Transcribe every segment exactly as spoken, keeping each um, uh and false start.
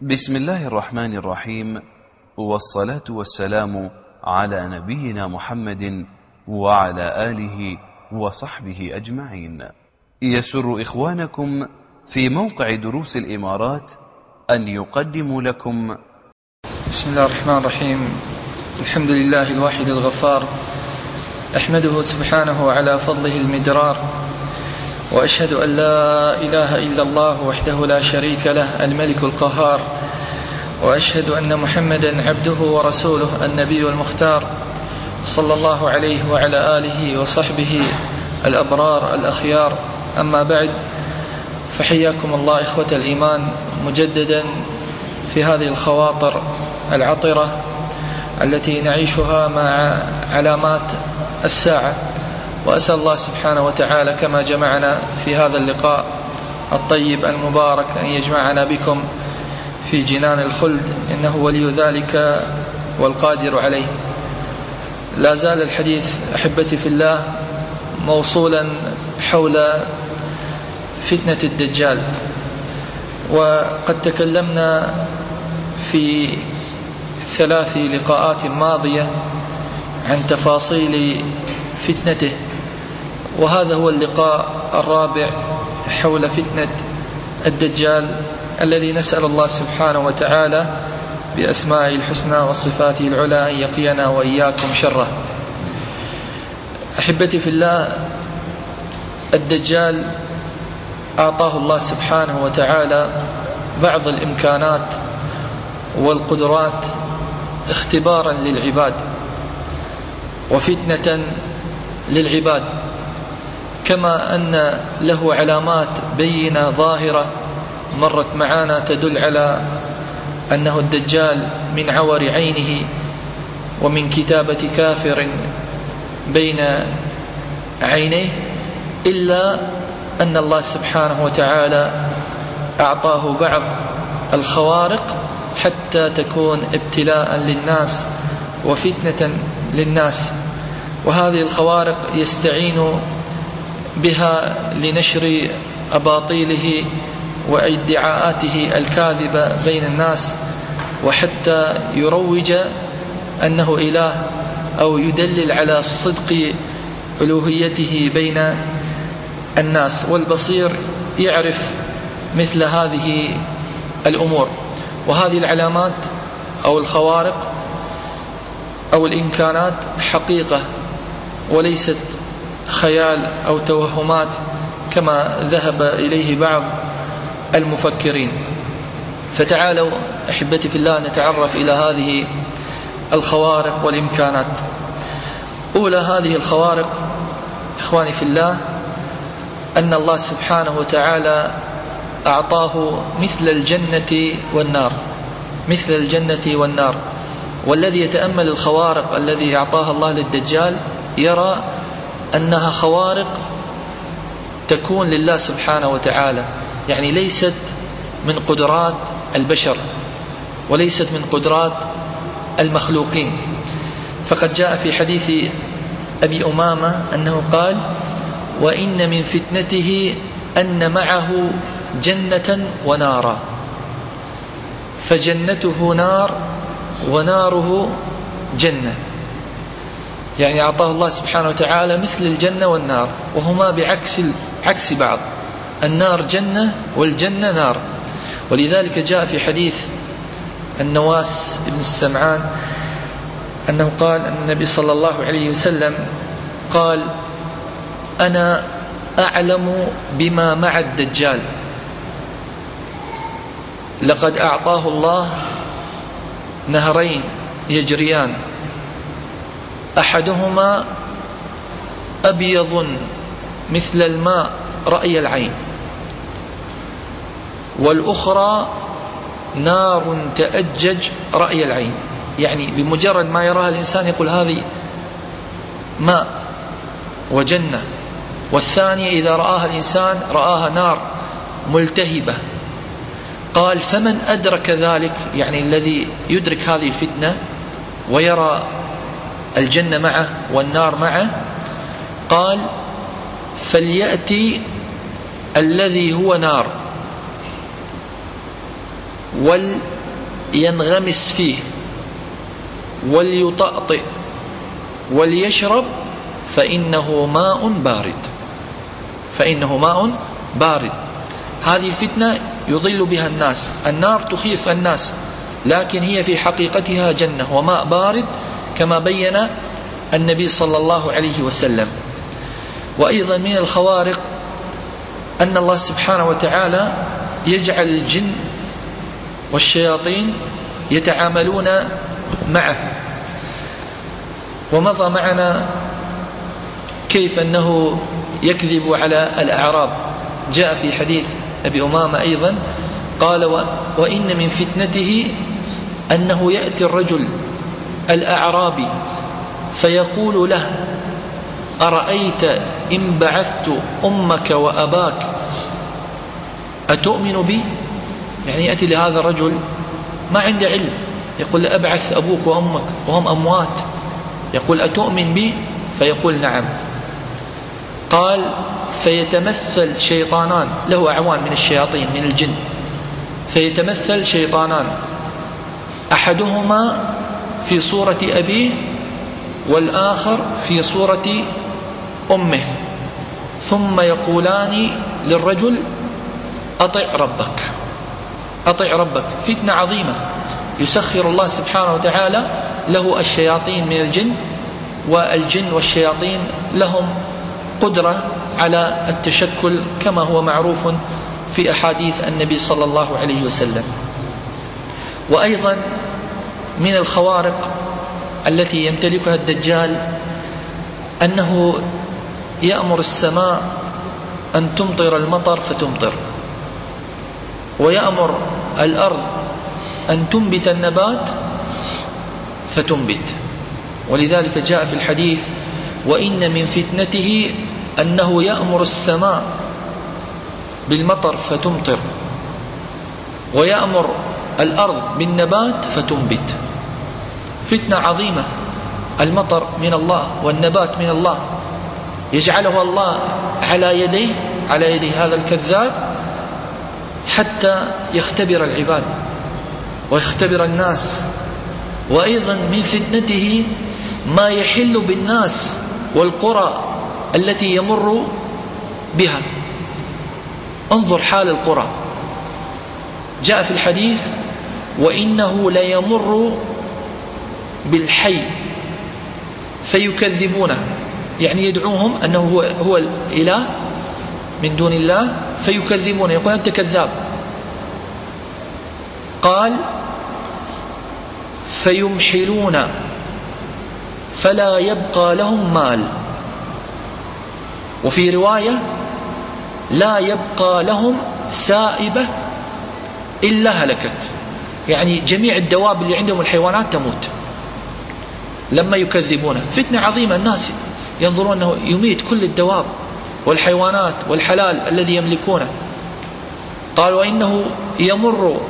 بسم الله الرحمن الرحيم، والصلاة والسلام على نبينا محمد وعلى آله وصحبه أجمعين. يسر إخوانكم في موقع دروس الإمارات أن يقدموا لكم بسم الله الرحمن الرحيم. الحمد لله الواحد الغفار، أحمده سبحانه على فضله المدرار، وأشهد أن لا إله إلا الله وحده لا شريك له الملك القهار، وأشهد أن محمدا عبده ورسوله النبي المختار، صلى الله عليه وعلى آله وصحبه الأبرار الأخيار. أما بعد، فحياكم الله إخوة الإيمان مجددا في هذه الخواطر العطرة التي نعيشها مع علامات الساعة، وأسأل الله سبحانه وتعالى كما جمعنا في هذا اللقاء الطيب المبارك أن يجمعنا بكم في جنان الخلد، إنه ولي ذلك والقادر عليه. لا زال الحديث أحبتي في الله موصولا حول فتنة الدجال، وقد تكلمنا في ثلاث لقاءات ماضية عن تفاصيل فتنته، وهذا هو اللقاء الرابع حول فتنة الدجال الذي نسأل الله سبحانه وتعالى بأسمائه الحسنى وصفاته العلى أن يقينا وإياكم شره. أحبتي في الله، الدجال أعطاه الله سبحانه وتعالى بعض الإمكانات والقدرات اختبارا للعباد وفتنة للعباد، كما أن له علامات بينة ظاهرة مرت معنا تدل على أنه الدجال من عور عينه ومن كتابة كافر بين عينيه، إلا أن الله سبحانه وتعالى أعطاه بعض الخوارق حتى تكون ابتلاء للناس وفتنة للناس، وهذه الخوارق يستعين بها لنشر أباطيله وادعاءاته الكاذبة بين الناس، وحتى يروج أنه إله أو يدلل على صدق ألوهيته بين الناس. والبصير يعرف مثل هذه الأمور، وهذه العلامات أو الخوارق أو الإمكانات حقيقة وليست خيال أو توهمات كما ذهب إليه بعض المفكرين. فتعالوا أحبتي في الله نتعرف إلى هذه الخوارق والإمكانات. أولى هذه الخوارق إخواني في الله أن الله سبحانه وتعالى أعطاه مثل الجنة والنار، مثل الجنة والنار. والذي يتأمل الخوارق الذي أعطاها الله للدجال يرى أنها خوارق تكون لله سبحانه وتعالى، يعني ليست من قدرات البشر وليست من قدرات المخلوقين. فقد جاء في حديث أبي أمامة أنه قال: وإن من فتنته أن معه جنة ونارا، فجنته نار وناره جنة، يعني أعطاه الله سبحانه وتعالى مثل الجنة والنار، وهما بعكس عكس بعض، النار جنة والجنة نار. ولذلك جاء في حديث النواس بن السمعان أنه قال أن النبي صلى الله عليه وسلم قال: أنا أعلم بما مع الدجال، لقد أعطاه الله نهرين يجريان، أحدهما أبيض مثل الماء رأي العين، والأخرى نار تأجج رأي العين، يعني بمجرد ما يراها الإنسان يقول هذه ماء وجنة. والثانية إذا رآها الإنسان رآها نار ملتهبة. قال: فمن أدرك ذلك، يعني الذي يدرك هذه الفتنة ويرى الجنة معه والنار معه، قال: فليأتي الذي هو نار ولينغمس فيه وليطأطئ وليشرب فإنه ماء بارد فإنه ماء بارد. هذه الفتنة يضل بها الناس. النار تخيف الناس، لكن هي في حقيقتها جنة وماء بارد كما بين النبي صلى الله عليه وسلم. وأيضا من الخوارق أن الله سبحانه وتعالى يجعل الجن والشياطين يتعاملون معه. ومضى معنا كيف أنه يكذب على الأعراب. جاء في حديث أبي أمامة أيضا قال: وإن من فتنته أنه يأتي الرجل الأعرابي فيقول له: أرأيت إن بعثت أمك وأباك أتؤمن بي؟ يعني يأتي لهذا الرجل ما عنده علم، يقول: أبعث أبوك وأمك وهم أموات، يقول: أتؤمن بي؟ فيقول: نعم. قال: فيتمثل شيطانان له أعوان من الشياطين من الجن، فيتمثل شيطانان أحدهما في صورة أبيه والآخر في صورة أمه، ثم يقولان للرجل: أطع ربك أطع ربك. فتنة عظيمة يسخر الله سبحانه وتعالى له الشياطين من الجن، والجن والشياطين لهم قدرة على التشكل كما هو معروف في أحاديث النبي صلى الله عليه وسلم. وأيضا من الخوارق التي يمتلكها الدجال أنه يأمر السماء أن تمطر المطر فتمطر، ويأمر الأرض أن تنبت النبات فتنبت. ولذلك جاء في الحديث: وإن من فتنته أنه يأمر السماء بالمطر فتمطر، ويأمر الأرض بالنبات فتنبت. فتنة عظيمة. المطر من الله والنبات من الله، يجعله الله على يديه على يدي هذا الكذاب حتى يختبر العباد ويختبر الناس. وأيضا من فتنته ما يحل بالناس والقرى التي يمر بها. انظر حال القرى. جاء في الحديث: وإنه ليمر بالحي فيكذبونه، يعني يدعوهم أنه هو, هو الإله من دون الله، فيكذبونه، يقول: أنت كذاب. قال: فيمحلون فلا يبقى لهم مال. وفي رواية: لا يبقى لهم سائبة إلا هلكت، يعني جميع الدواب اللي عندهم الحيوانات تموت لما يكذبونه. فتنة عظيمة. الناس ينظرون أنه يميت كل الدواب والحيوانات والحلال الذي يملكونه. قال: وإنه يمر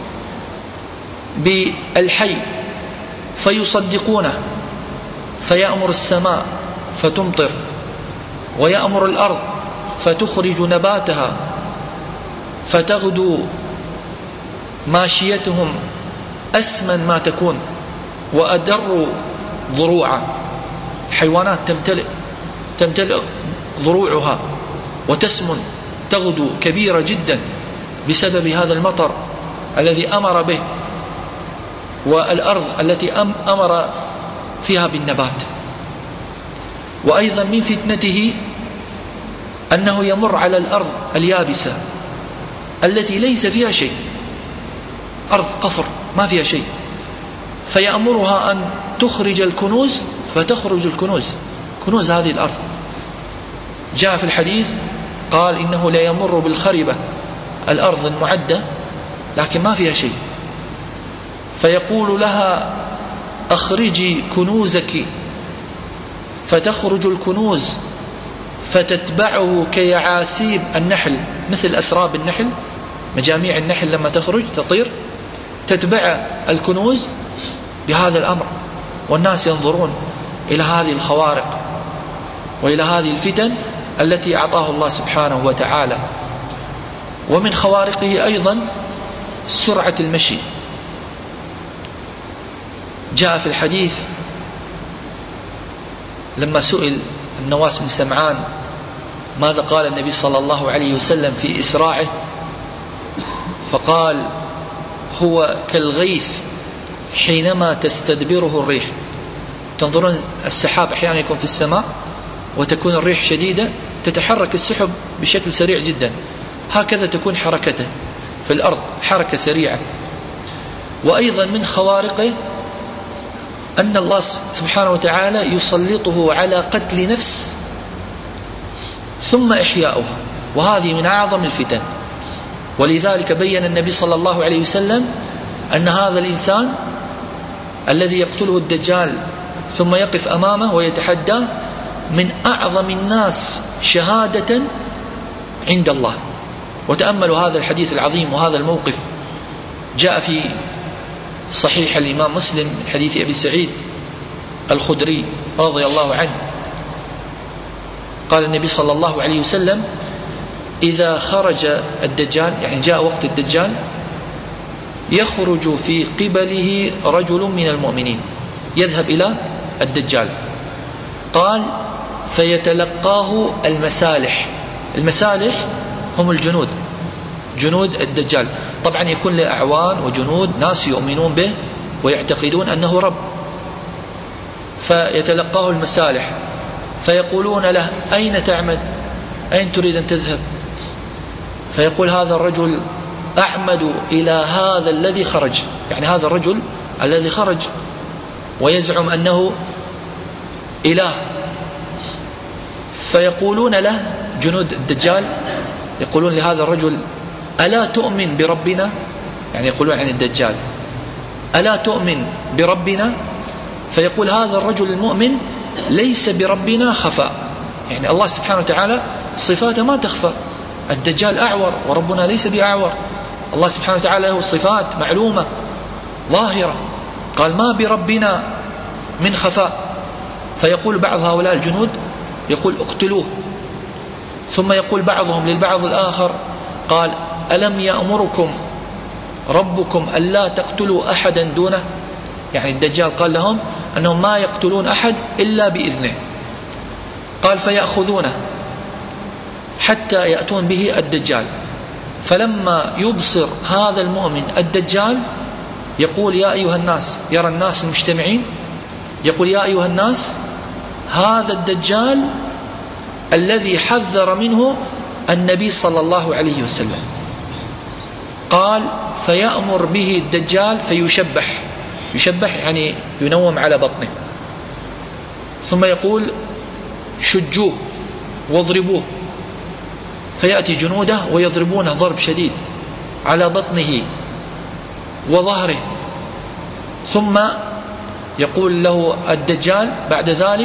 بالحي فيصدقونه فيأمر السماء فتمطر، ويأمر الأرض فتخرج نباتها، فتغدو ماشيتهم أسمن ما تكون وأدر ضروعا. حيوانات تمتلئ تمتلئ ضروعها وتسمن، تغدو كبيرة جدا بسبب هذا المطر الذي أمر به، والأرض التي أمر فيها بالنبات. وأيضا من فتنته أنه يمر على الأرض اليابسة التي ليس فيها شيء، أرض قفر ما فيها شيء، فيأمرها أن تخرج الكنوز فتخرج الكنوز، كنوز هذه الأرض. جاء في الحديث قال: إنه لا يمر بالخربة، الأرض المعدة لكن ما فيها شيء، فيقول لها: أخرجي كنوزك، فتخرج الكنوز فتتبعه كيعاسيب النحل، مثل أسراب النحل، مجاميع النحل لما تخرج تطير تتبع الكنوز بهذا الأمر. والناس ينظرون إلى هذه الخوارق وإلى هذه الفتن التي أعطاه الله سبحانه وتعالى. ومن خوارقه أيضا سرعة المشي. جاء في الحديث لما سئل النواس بن سمعان ماذا قال النبي صلى الله عليه وسلم في إسراعه، فقال هو كالغيث حينما تستدبره الريح. تنظرون السحاب أحيانا يكون في السماء وتكون الريح شديدة، تتحرك السحب بشكل سريع جدا، هكذا تكون حركته في الأرض، حركة سريعة. وأيضا من خوارقه أن الله سبحانه وتعالى يسلطه على قتل نفس ثم إحياؤها، وهذه من أعظم الفتن. ولذلك بين النبي صلى الله عليه وسلم أن هذا الإنسان الذي يقتله الدجال ثم يقف أمامه ويتحدى من أعظم الناس شهادة عند الله. وتأملوا هذا الحديث العظيم وهذا الموقف. جاء في صحيح الإمام مسلم من حديث أبي سعيد الخدري رضي الله عنه قال النبي صلى الله عليه وسلم إذا خرج الدجال، يعني جاء وقت الدجال، يخرج في قبله رجل من المؤمنين يذهب إلى الدجال، قال فيتلقاه المسالح. المسالح هم الجنود، جنود الدجال. طبعا يكون له أعوان وجنود، ناس يؤمنون به ويعتقدون أنه رب. فيتلقاه المسالح فيقولون له أين تعمد، أين تريد أن تذهب؟ فيقول هذا الرجل أعمد إلى هذا الذي خرج، يعني هذا الرجل الذي خرج ويزعم أنه إله. فيقولون له جنود الدجال، يقولون لهذا الرجل ألا تؤمن بربنا، يعني يقولون عن الدجال ألا تؤمن بربنا؟ فيقول هذا الرجل المؤمن ليس بربنا خفاء، يعني الله سبحانه وتعالى صفاته ما تخفى. الدجال أعور وربنا ليس بأعور، الله سبحانه وتعالى له صفات معلومة ظاهرة، قال ما بربنا من خفاء. فيقول بعض هؤلاء الجنود يقول اقتلوه، ثم يقول بعضهم للبعض الآخر قال ألم يأمركم ربكم ألا تقتلوا أحدا دونه؟ يعني الدجال قال لهم أنهم ما يقتلون أحد إلا بإذنه. قال فيأخذونه حتى يأتون به الدجال، فلما يبصر هذا المؤمن الدجال يقول يا أيها الناس، يرى الناس المجتمعين يقول يا أيها الناس هذا الدجال الذي حذر منه النبي صلى الله عليه وسلم. قال فيأمر به الدجال فيشبح، يشبح يعني ينوم على بطنه، ثم يقول شجوه واضربوه، فيأتي جنوده ويضربونه ضرب شديد على بطنه وظهره. ثم يقول له الدجال بعد ذلك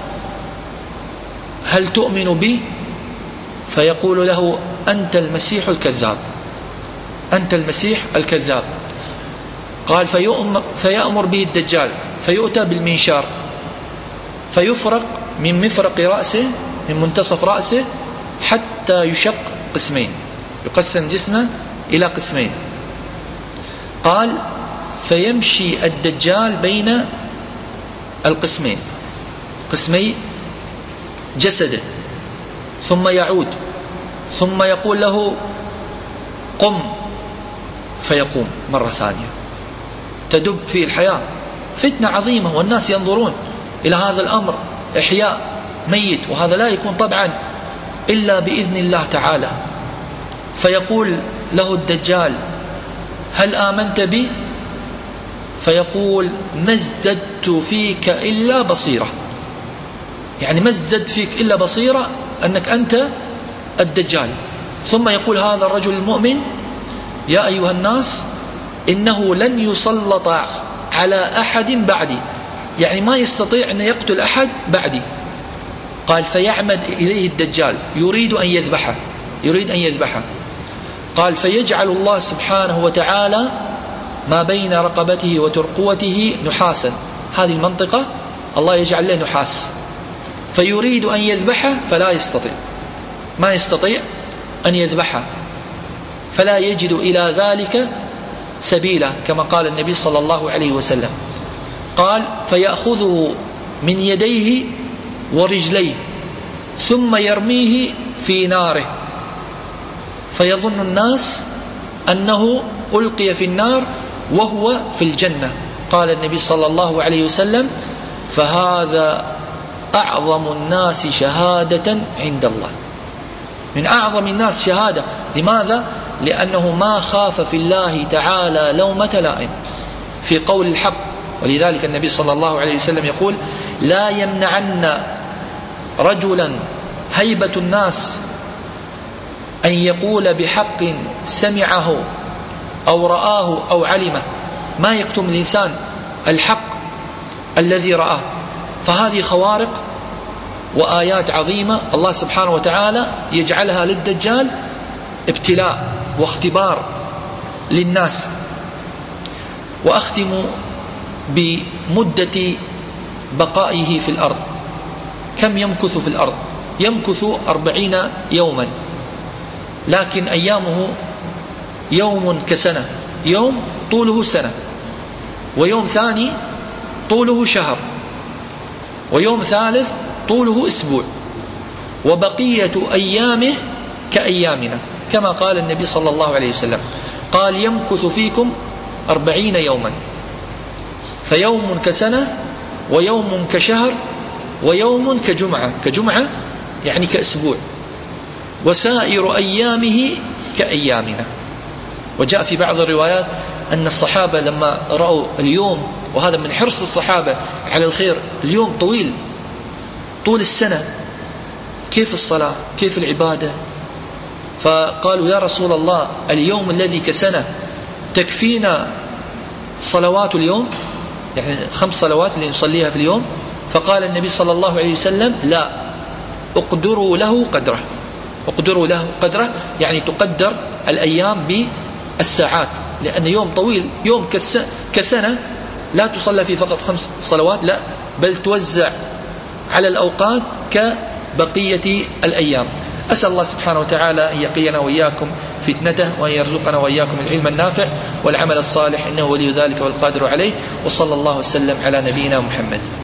هل تؤمن بي؟ فيقول له أنت المسيح الكذاب، أنت المسيح الكذاب. قال فيأمر به الدجال فيؤتى بالمنشار فيفرق من مفرق رأسه، من منتصف رأسه حتى يشق قسمين، يقسم جسمه إلى قسمين. قال فيمشي الدجال بين القسمين، قسمي جسده، ثم يعود، ثم يقول له قم، فيقوم مرة ثانية. تدب فيه الحياة، فتنة عظيمة، والناس ينظرون إلى هذا الأمر، إحياء ميت، وهذا لا يكون طبعا إلا بإذن الله تعالى. فيقول له الدجال هل آمنت بي؟ فيقول ما ازددت فيك إلا بصيرة، يعني ما ازدد فيك إلا بصيرة أنك أنت الدجال. ثم يقول هذا الرجل المؤمن يا أيها الناس إنه لن يسلط على أحد بعدي، يعني ما يستطيع أن يقتل أحد بعدي. قال فيعمد إليه الدجال يريد أن يذبحه، يريد أن يذبحه. قال فيجعل الله سبحانه وتعالى ما بين رقبته وترقوته نحاسا، هذه المنطقة الله يجعل له نحاس، فيريد أن يذبحه فلا يستطيع، ما يستطيع أن يذبحه، فلا يجد إلى ذلك سبيلا كما قال النبي صلى الله عليه وسلم. قال فيأخذه من يديه ورجليه ثم يرميه في ناره فيظن الناس أنه ألقي في النار وهو في الجنة. قال النبي صلى الله عليه وسلم فهذا أعظم الناس شهادة عند الله، من أعظم الناس شهادة. لماذا؟ لأنه ما خاف في الله تعالى لومة لائم في قول الحق. ولذلك النبي صلى الله عليه وسلم يقول لا يمنعن رجلا هيبة الناس أن يقول بحق سمعه أو رآه أو علمه، ما يكتم الإنسان الحق الذي رآه. فهذه خوارق وآيات عظيمة الله سبحانه وتعالى يجعلها للدجال ابتلاء واختبار للناس. وأختم بمدة بقائه في الأرض. كم يمكث في الأرض؟ يمكث أربعين يوما، لكن أيامه يوم كسنة، يوم طوله سنة، ويوم ثاني طوله شهر، ويوم ثالث طوله أسبوع، وبقية أيامه كأيامنا كما قال النبي صلى الله عليه وسلم. قال يمكث فيكم أربعين يوما، فيوم كسنة ويوم كشهر ويوم كجمعة، كجمعة يعني كأسبوع، وسائر أيامه كأيامنا. وجاء في بعض الروايات أن الصحابة لما رأوا اليوم، وهذا من حرص الصحابة على الخير، اليوم طويل طول السنة، كيف الصلاة كيف العبادة؟ فقالوا يا رسول الله اليوم الذي كسنة تكفينا صلوات اليوم، يعني خمس صلوات اللي نصليها في اليوم؟ فقال النبي صلى الله عليه وسلم لا، اقدروا له قدره. اقدروا له قدره يعني تقدر الأيام بالساعات، لأن يوم طويل، يوم كسنة لا تصلى فيه فقط خمس صلوات، لا بل توزع على الأوقات كبقية الأيام. أسأل الله سبحانه وتعالى أن يقينا وإياكم فتنته، وأن يرزقنا وإياكم العلم النافع والعمل الصالح، إنه ولي ذلك والقادر عليه. وصلى الله وسلم على نبينا محمد.